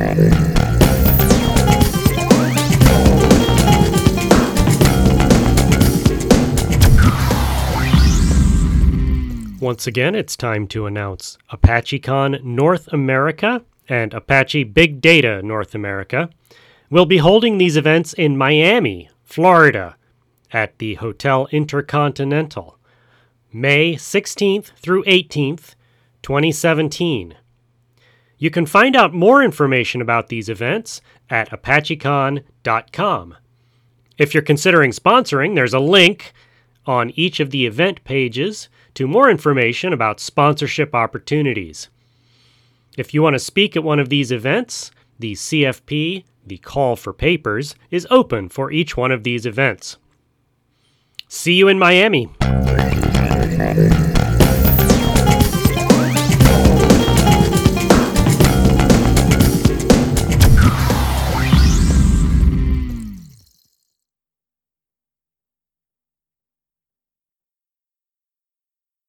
Once again, it's time to announce ApacheCon North America and Apache Big Data North America. We'll be holding these events in Miami, Florida, at the Hotel Intercontinental, May 16th through 18th, 2017. You can find out more information about these events at apachecon.com. If you're considering sponsoring, there's a link on each of the event pages to more information about sponsorship opportunities. If you want to speak at one of these events, the CFP, the call for papers, is open for each one of these events. See you in Miami.